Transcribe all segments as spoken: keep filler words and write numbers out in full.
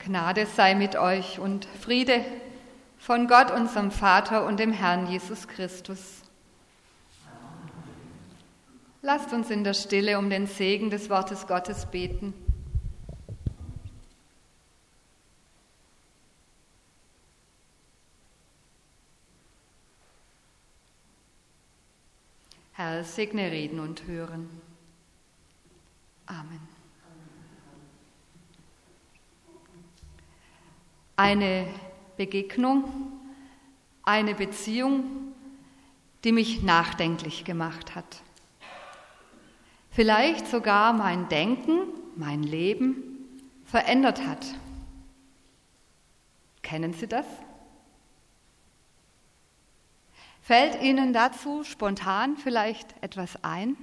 Gnade sei mit euch und Friede von Gott, unserem Vater und dem Herrn Jesus Christus. Lasst uns in der Stille um den Segen des Wortes Gottes beten. Herr, segne Reden und Hören. Amen. Eine Begegnung, eine Beziehung, die mich nachdenklich gemacht hat. Vielleicht sogar mein Denken, mein Leben verändert hat. Kennen Sie das? Fällt Ihnen dazu spontan vielleicht etwas ein?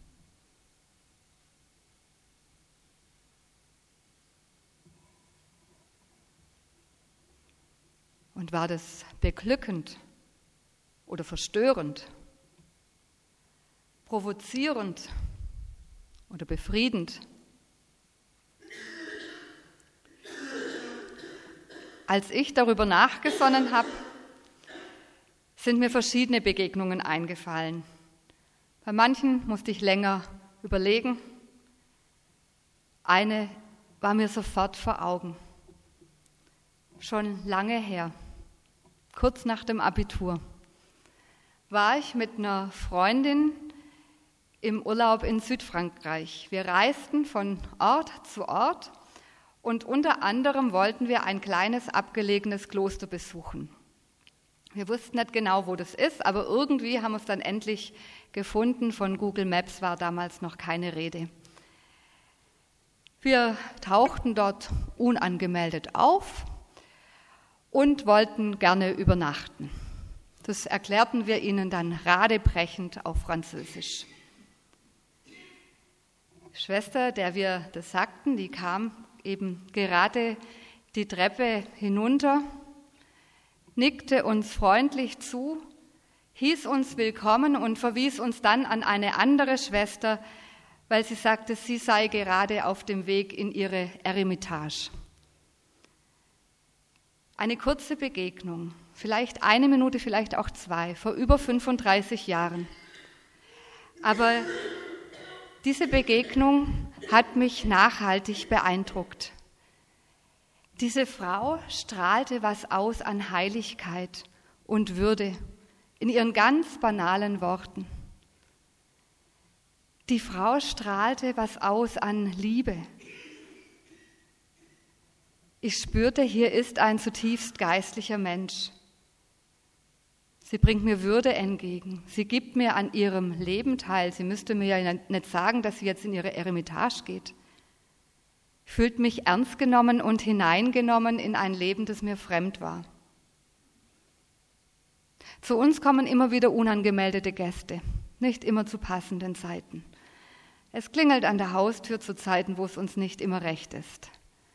Und war das beglückend oder verstörend, provozierend oder befriedend? Als ich darüber nachgesonnen habe, sind mir verschiedene Begegnungen eingefallen. Bei manchen musste ich länger überlegen. Eine war mir sofort vor Augen. Schon lange her, kurz nach dem Abitur, war ich mit einer Freundin im Urlaub in Südfrankreich. Wir reisten von Ort zu Ort und unter anderem wollten wir ein kleines abgelegenes Kloster besuchen. Wir wussten nicht genau, wo das ist, aber irgendwie haben wir es dann endlich gefunden. Von Google Maps war damals noch keine Rede. Wir tauchten dort unangemeldet auf und wollten gerne übernachten. Das erklärten wir ihnen dann radebrechend auf Französisch. Die Schwester, der wir das sagten, die kam eben gerade die Treppe hinunter, nickte uns freundlich zu, hieß uns willkommen und verwies uns dann an eine andere Schwester, weil sie sagte, sie sei gerade auf dem Weg in ihre Eremitage. Eine kurze Begegnung, vielleicht eine Minute, vielleicht auch zwei, vor über fünfunddreißig Jahren. Aber diese Begegnung hat mich nachhaltig beeindruckt. Diese Frau strahlte was aus an Heiligkeit und Würde in ihren ganz banalen Worten. Die Frau strahlte was aus an Liebe. Ich spürte, hier ist ein zutiefst geistlicher Mensch. Sie bringt mir Würde entgegen. Sie gibt mir an ihrem Leben teil. Sie müsste mir ja nicht sagen, dass sie jetzt in ihre Eremitage geht. Fühlt mich ernst genommen und hineingenommen in ein Leben, das mir fremd war. Zu uns kommen immer wieder unangemeldete Gäste, nicht immer zu passenden Zeiten. Es klingelt an der Haustür zu Zeiten, wo es uns nicht immer recht ist.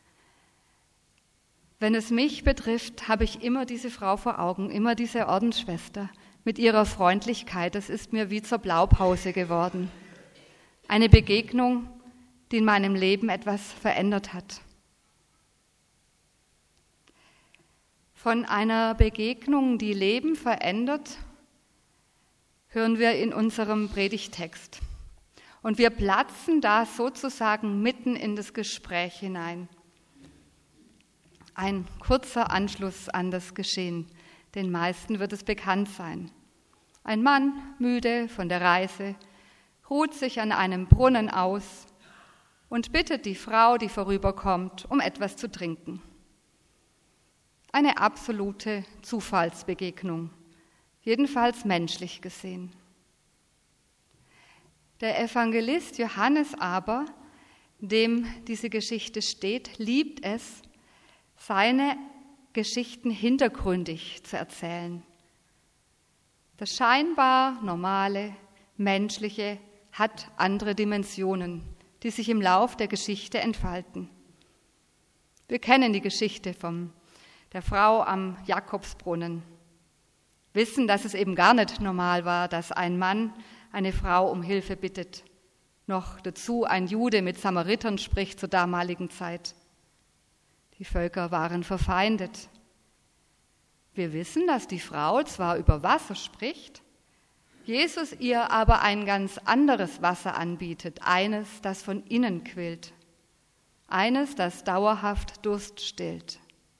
Wenn es mich betrifft, habe ich immer diese Frau vor Augen, immer diese Ordensschwester mit ihrer Freundlichkeit. Das ist mir wie zur Blaupause geworden. Eine Begegnung, die in meinem Leben etwas verändert hat. Von einer Begegnung, die Leben verändert, hören wir in unserem Predigttext. Und wir platzen da sozusagen mitten in das Gespräch hinein. Ein kurzer Anschluss an das Geschehen. Den meisten wird es bekannt sein. Ein Mann, müde von der Reise, ruht sich an einem Brunnen aus und bittet die Frau, die vorüberkommt, um etwas zu trinken. Eine absolute Zufallsbegegnung, jedenfalls menschlich gesehen. Der Evangelist Johannes aber, dem diese Geschichte steht, liebt es, seine Geschichten hintergründig zu erzählen. Das scheinbar Normale, Menschliche hat andere Dimensionen, die sich im Lauf der Geschichte entfalten. Wir kennen die Geschichte von der Frau am Jakobsbrunnen, wissen, dass es eben gar nicht normal war, dass ein Mann eine Frau um Hilfe bittet. Noch dazu ein Jude mit Samaritern spricht zur damaligen Zeit. Die Völker waren verfeindet. Wir wissen, dass die Frau zwar über Wasser spricht, Jesus ihr aber ein ganz anderes Wasser anbietet, eines, das von innen quillt, eines, das dauerhaft Durst stillt.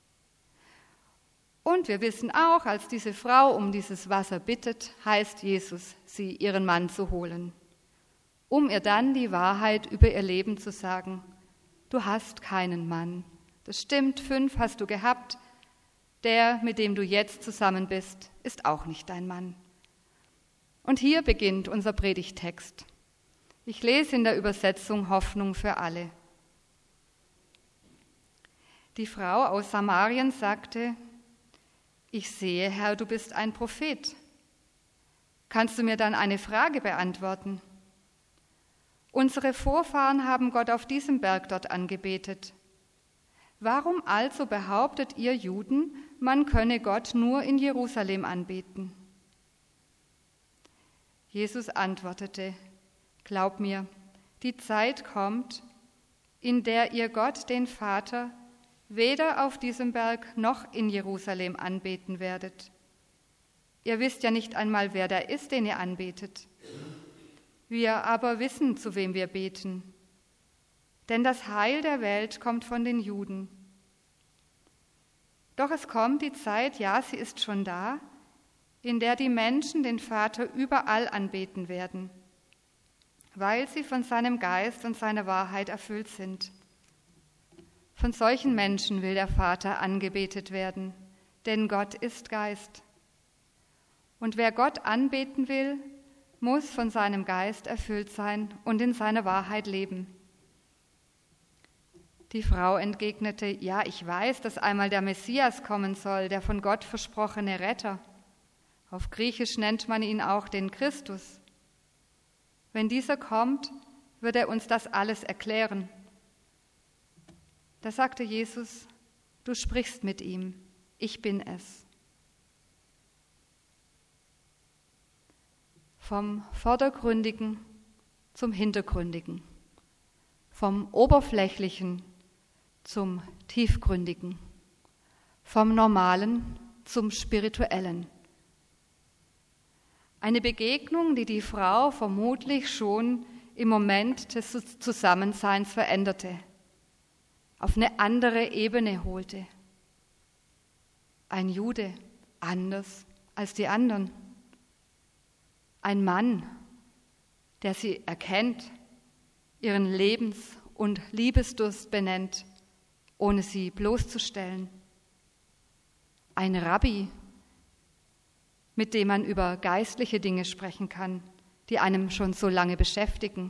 Und wir wissen auch, als diese Frau um dieses Wasser bittet, heißt Jesus, sie ihren Mann zu holen, um ihr dann die Wahrheit über ihr Leben zu sagen. Du hast keinen Mann. Das stimmt, fünf hast du gehabt. Der, mit dem du jetzt zusammen bist, ist auch nicht dein Mann. Und hier beginnt unser Predigttext. Ich lese in der Übersetzung Hoffnung für alle. Die Frau aus Samarien sagte, ich sehe, Herr, du bist ein Prophet. Kannst du mir dann eine Frage beantworten? Unsere Vorfahren haben Gott auf diesem Berg dort angebetet. Warum also behauptet ihr Juden, man könne Gott nur in Jerusalem anbeten? Jesus antwortete, glaub mir, die Zeit kommt, in der ihr Gott, den Vater, weder auf diesem Berg noch in Jerusalem anbeten werdet. Ihr wisst ja nicht einmal, wer da ist, den ihr anbetet. Wir aber wissen, zu wem wir beten. Denn das Heil der Welt kommt von den Juden. Doch es kommt die Zeit, ja, sie ist schon da, in der die Menschen den Vater überall anbeten werden, weil sie von seinem Geist und seiner Wahrheit erfüllt sind. Von solchen Menschen will der Vater angebetet werden, denn Gott ist Geist. Und wer Gott anbeten will, muss von seinem Geist erfüllt sein und in seiner Wahrheit leben. Die Frau entgegnete, ja, ich weiß, dass einmal der Messias kommen soll, der von Gott versprochene Retter. Auf Griechisch nennt man ihn auch den Christus. Wenn dieser kommt, wird er uns das alles erklären. Da sagte Jesus, du sprichst mit ihm, ich bin es. Vom Vordergründigen zum Hintergründigen, vom Oberflächlichen zum Tiefgründigen, vom Normalen zum Spirituellen. Eine Begegnung, die die Frau vermutlich schon im Moment des Zusammenseins veränderte, auf eine andere Ebene holte. Ein Jude, anders als die anderen. Ein Mann, der sie erkennt, ihren Lebens- und Liebesdurst benennt, ohne sie bloßzustellen. Ein Rabbi, mit dem man über geistliche Dinge sprechen kann, die einem schon so lange beschäftigen.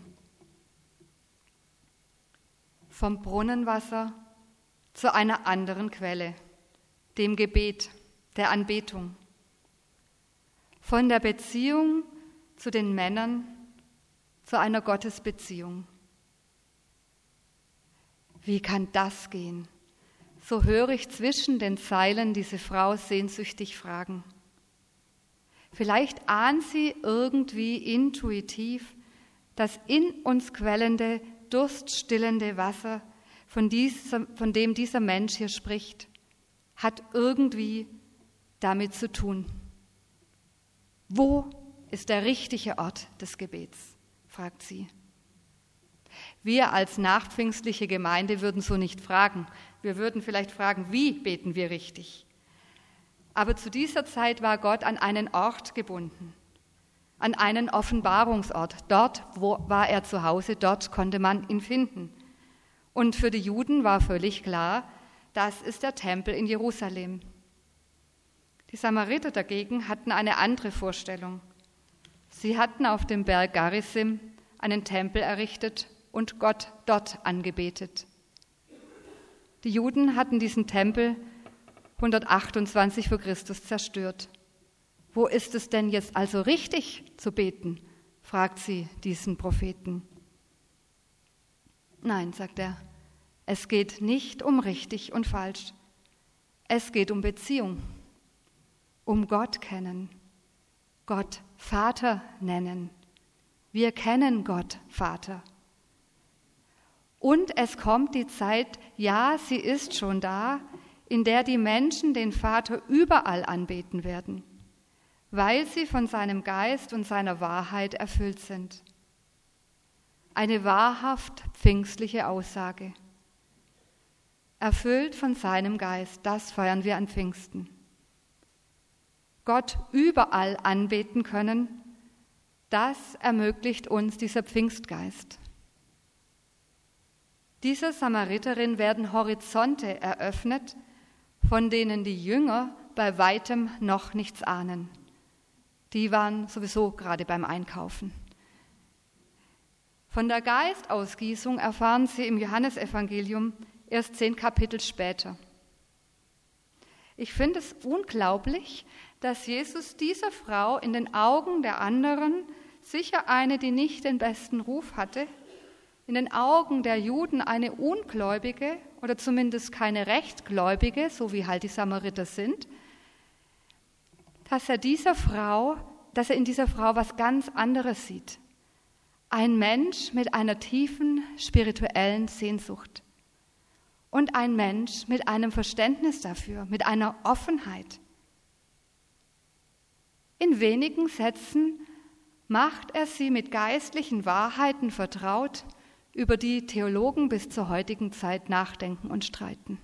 Vom Brunnenwasser zu einer anderen Quelle, dem Gebet, der Anbetung. Von der Beziehung zu den Männern zu einer Gottesbeziehung. Wie kann das gehen? So höre ich zwischen den Zeilen diese Frau sehnsüchtig fragen. Vielleicht ahnt sie irgendwie intuitiv das in uns quellende, durststillende Wasser, von, diesem, von dem dieser Mensch hier spricht, hat irgendwie damit zu tun. Wo ist der richtige Ort des Gebets? Fragt sie. Wir als nachpfingstliche Gemeinde würden so nicht fragen. Wir würden vielleicht fragen, wie beten wir richtig? Aber zu dieser Zeit war Gott an einen Ort gebunden, an einen Offenbarungsort. Dort wo war er zu Hause, dort konnte man ihn finden. Und für die Juden war völlig klar, das ist der Tempel in Jerusalem. Die Samariter dagegen hatten eine andere Vorstellung. Sie hatten auf dem Berg Garizim einen Tempel errichtet und Gott dort angebetet. Die Juden hatten diesen Tempel hundertachtundzwanzig vor Christus zerstört. Wo ist es denn jetzt also richtig zu beten? Fragt sie diesen Propheten. Nein, sagt er, es geht nicht um richtig und falsch. Es geht um Beziehung, um Gott kennen, Gott Vater nennen. Wir kennen Gott Vater. Und es kommt die Zeit, ja, sie ist schon da, in der die Menschen den Vater überall anbeten werden, weil sie von seinem Geist und seiner Wahrheit erfüllt sind. Eine wahrhaft pfingstliche Aussage. Erfüllt von seinem Geist, das feiern wir an Pfingsten. Gott überall anbeten können, das ermöglicht uns dieser Pfingstgeist. Dieser Samariterin werden Horizonte eröffnet, von denen die Jünger bei weitem noch nichts ahnen. Die waren sowieso gerade beim Einkaufen. Von der Geistausgießung erfahren sie im Johannesevangelium erst zehn Kapitel später. Ich finde es unglaublich, dass Jesus dieser Frau in den Augen der anderen, sicher eine, die nicht den besten Ruf hatte, in den Augen der Juden eine Ungläubige oder zumindest keine Rechtgläubige, so wie halt die Samariter sind, dass er dieser Frau, dass er in dieser Frau was ganz anderes sieht. Ein Mensch mit einer tiefen spirituellen Sehnsucht und ein Mensch mit einem Verständnis dafür, mit einer Offenheit. In wenigen Sätzen macht er sie mit geistlichen Wahrheiten vertraut, über die Theologen bis zur heutigen Zeit nachdenken und streiten.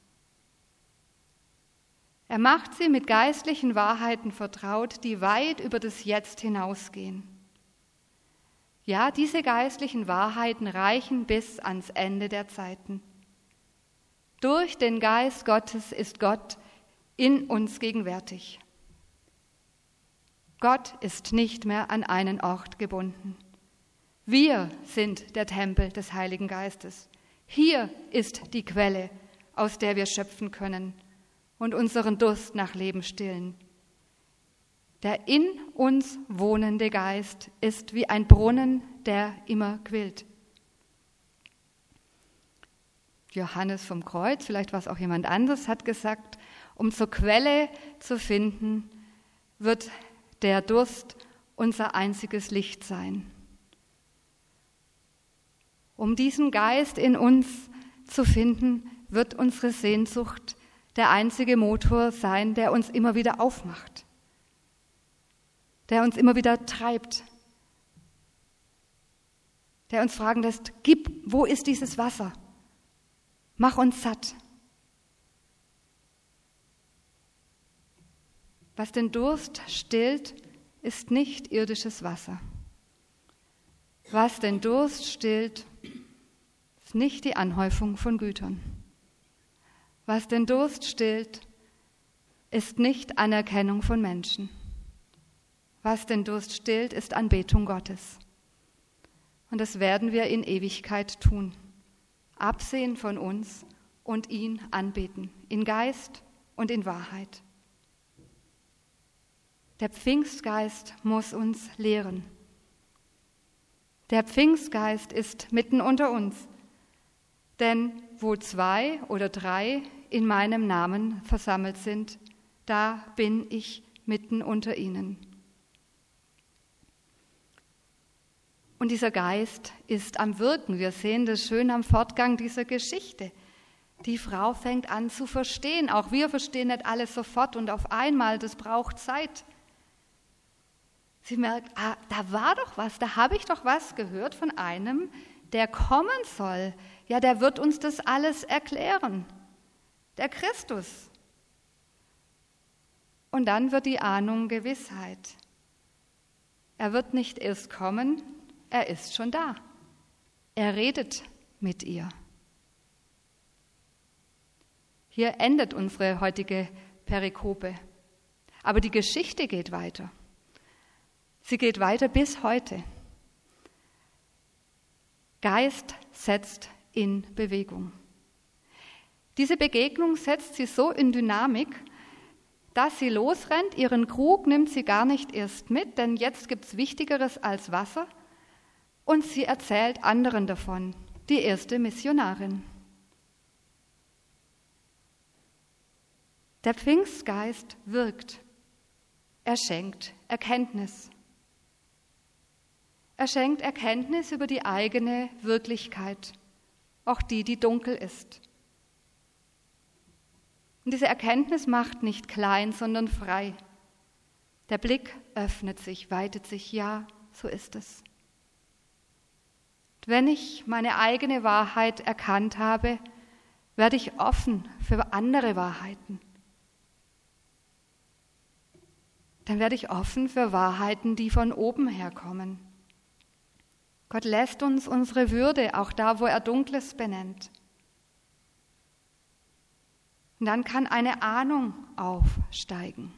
Er macht sie mit geistlichen Wahrheiten vertraut, die weit über das Jetzt hinausgehen. Ja, diese geistlichen Wahrheiten reichen bis ans Ende der Zeiten. Durch den Geist Gottes ist Gott in uns gegenwärtig. Gott ist nicht mehr an einen Ort gebunden. Wir sind der Tempel des Heiligen Geistes. Hier ist die Quelle, aus der wir schöpfen können und unseren Durst nach Leben stillen. Der in uns wohnende Geist ist wie ein Brunnen, der immer quillt. Johannes vom Kreuz, vielleicht war es auch jemand anderes, hat gesagt, um zur Quelle zu finden, wird der Durst unser einziges Licht sein. Um diesen Geist in uns zu finden, wird unsere Sehnsucht der einzige Motor sein, der uns immer wieder aufmacht, der uns immer wieder treibt, der uns fragen lässt, gib, wo ist dieses Wasser? Mach uns satt. Was den Durst stillt, ist nicht irdisches Wasser. Was den Durst stillt, ist nicht die Anhäufung von Gütern. Was den Durst stillt, ist nicht Anerkennung von Menschen. Was den Durst stillt, ist Anbetung Gottes. Und das werden wir in Ewigkeit tun. Absehen von uns und ihn anbeten, in Geist und in Wahrheit. Der Pfingstgeist muss uns lehren. Der Pfingstgeist ist mitten unter uns, denn wo zwei oder drei in meinem Namen versammelt sind, da bin ich mitten unter ihnen. Und dieser Geist ist am Wirken. Wir sehen das schön am Fortgang dieser Geschichte. Die Frau fängt an zu verstehen. Auch wir verstehen nicht alles sofort und auf einmal, das braucht Zeit. Sie merkt, ah, da war doch was, da habe ich doch was gehört von einem, der kommen soll. Ja, der wird uns das alles erklären. Der Christus. Und dann wird die Ahnung Gewissheit. Er wird nicht erst kommen, er ist schon da. Er redet mit ihr. Hier endet unsere heutige Perikope. Aber die Geschichte geht weiter. Sie geht weiter bis heute. Geist setzt in Bewegung. Diese Begegnung setzt sie so in Dynamik, dass sie losrennt. Ihren Krug nimmt sie gar nicht erst mit, denn jetzt gibt es Wichtigeres als Wasser. Und sie erzählt anderen davon, die erste Missionarin. Der Pfingstgeist wirkt. Er schenkt Erkenntnis. Er schenkt Erkenntnis über die eigene Wirklichkeit, auch die, die dunkel ist. Und diese Erkenntnis macht nicht klein, sondern frei. Der Blick öffnet sich, weitet sich, ja, so ist es. Und wenn ich meine eigene Wahrheit erkannt habe, werde ich offen für andere Wahrheiten. Dann werde ich offen für Wahrheiten, die von oben herkommen. Gott lässt uns unsere Würde, auch da, wo er Dunkles benennt. Und dann kann eine Ahnung aufsteigen.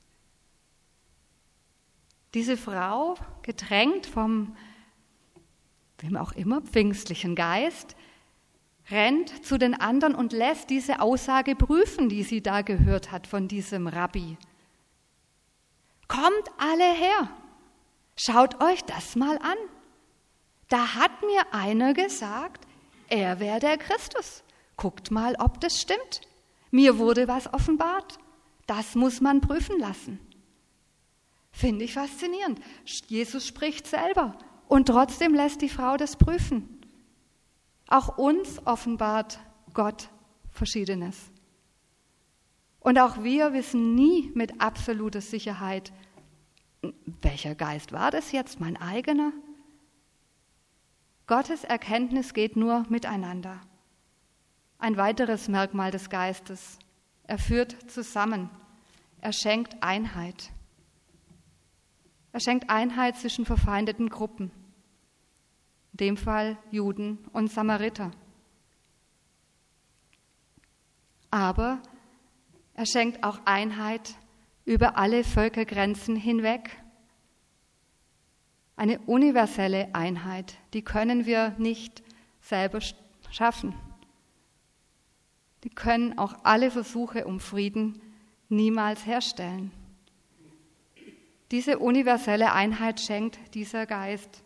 Diese Frau, gedrängt vom, wem auch immer, pfingstlichen Geist, rennt zu den anderen und lässt diese Aussage prüfen, die sie da gehört hat von diesem Rabbi. Kommt alle her, schaut euch das mal an. Da hat mir einer gesagt, er wäre der Christus. Guckt mal, ob das stimmt. Mir wurde was offenbart. Das muss man prüfen lassen. Finde ich faszinierend. Jesus spricht selber und trotzdem lässt die Frau das prüfen. Auch uns offenbart Gott Verschiedenes. Und auch wir wissen nie mit absoluter Sicherheit, welcher Geist war das jetzt, mein eigener? Gottes Erkenntnis geht nur miteinander. Ein weiteres Merkmal des Geistes. Er führt zusammen. Er schenkt Einheit. Er schenkt Einheit zwischen verfeindeten Gruppen. In dem Fall Juden und Samariter. Aber er schenkt auch Einheit über alle Völkergrenzen hinweg. Eine universelle Einheit, die können wir nicht selber schaffen. Die können auch alle Versuche um Frieden niemals herstellen. Diese universelle Einheit schenkt dieser Geist.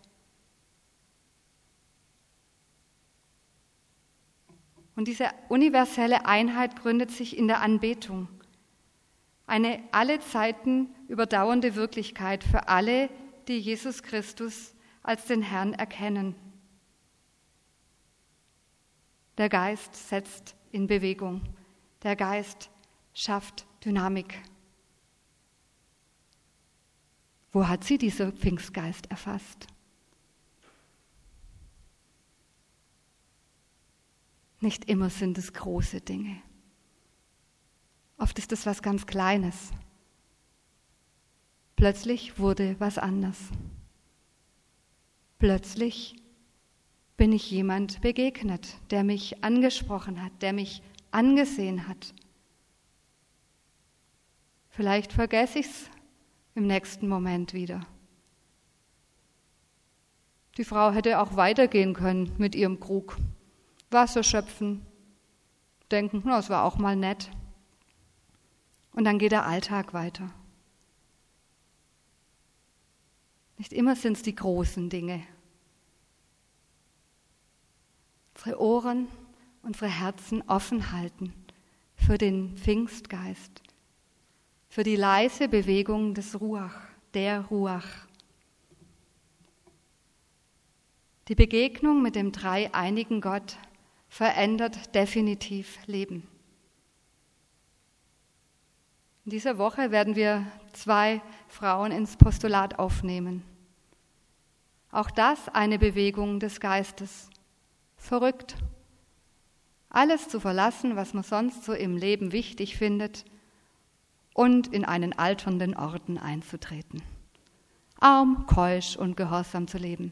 Und diese universelle Einheit gründet sich in der Anbetung. Eine alle Zeiten überdauernde Wirklichkeit für alle, die Jesus Christus als den Herrn erkennen. Der Geist setzt in Bewegung. Der Geist schafft Dynamik. Wo hat sie dieser Pfingstgeist erfasst? Nicht immer sind es große Dinge. Oft ist es was ganz Kleines. Plötzlich wurde was anders. Plötzlich bin ich jemand begegnet, der mich angesprochen hat, der mich angesehen hat. Vielleicht vergesse ich es im nächsten Moment wieder. Die Frau hätte auch weitergehen können mit ihrem Krug. Wasser schöpfen, denken, na, das war auch mal nett. Und dann geht der Alltag weiter. Nicht immer sind es die großen Dinge. Unsere Ohren, unsere Herzen offen halten für den Pfingstgeist, für die leise Bewegung des Ruach, der Ruach. Die Begegnung mit dem dreieinigen Gott verändert definitiv Leben. In dieser Woche werden wir zwei Frauen ins Postulat aufnehmen. Auch das eine Bewegung des Geistes. Verrückt. Alles zu verlassen, was man sonst so im Leben wichtig findet, und in einen alternden Orden einzutreten. Arm, keusch und gehorsam zu leben.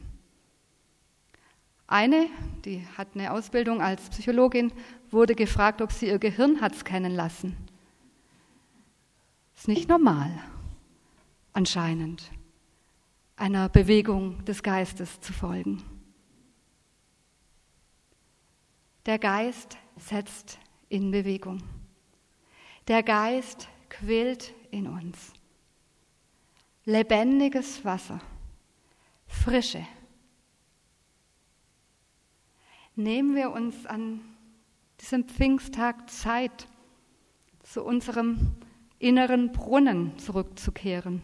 Eine, die hat eine Ausbildung als Psychologin, wurde gefragt, ob sie ihr Gehirn hat scannen lassen. Ist nicht normal, anscheinend, einer Bewegung des Geistes zu folgen. Der Geist setzt in Bewegung. Der Geist quillt in uns. Lebendiges Wasser, Frische. Nehmen wir uns an diesem Pfingsttag Zeit, zu unserem inneren Brunnen zurückzukehren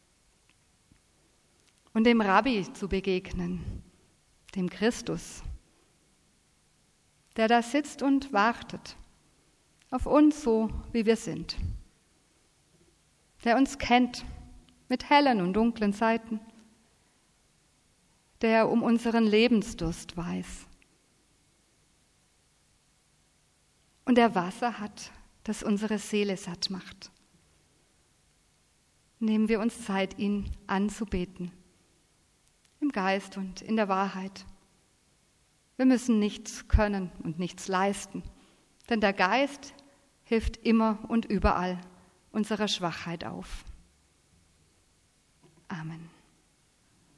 und dem Rabbi zu begegnen, dem Christus, der da sitzt und wartet auf uns, so wie wir sind, der uns kennt mit hellen und dunklen Seiten, der um unseren Lebensdurst weiß und der Wasser hat, das unsere Seele satt macht. Nehmen wir uns Zeit, ihn anzubeten, im Geist und in der Wahrheit. Wir müssen nichts können und nichts leisten, denn der Geist hilft immer und überall unserer Schwachheit auf.